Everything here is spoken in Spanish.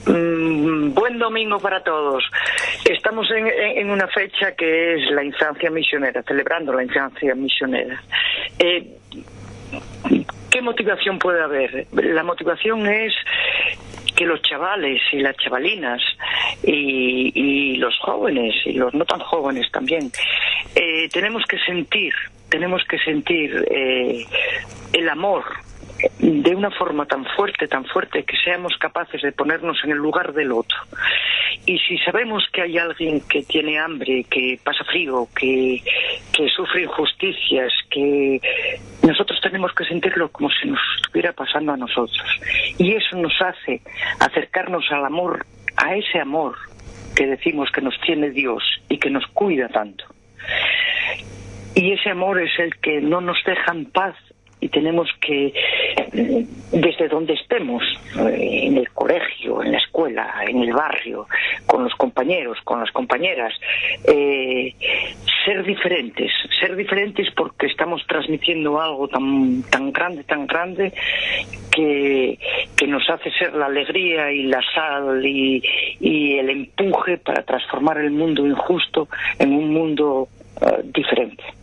Buen domingo para todos. Estamos en una fecha que es la infancia misionera, celebrando la infancia misionera. ¿Qué motivación puede haber? La motivación es que los chavales y las chavalinas y los jóvenes y los no tan jóvenes también tenemos que sentir el amor de una forma tan fuerte que seamos capaces de ponernos en el lugar del otro. Y si sabemos que hay alguien que tiene hambre, que pasa frío, que sufre injusticias, que nosotros tenemos que sentirlo como si nos estuviera pasando a nosotros. Y eso nos hace acercarnos al amor, a ese amor que decimos que nos tiene Dios y que nos cuida tanto. Y ese amor es el que no nos deja en paz. Y tenemos que, desde donde estemos, en el colegio, en la escuela, en el barrio, con los compañeros, con las compañeras, ser diferentes porque estamos transmitiendo algo tan grande que nos hace ser la alegría y la sal y el empuje para transformar el mundo injusto en un mundo diferente.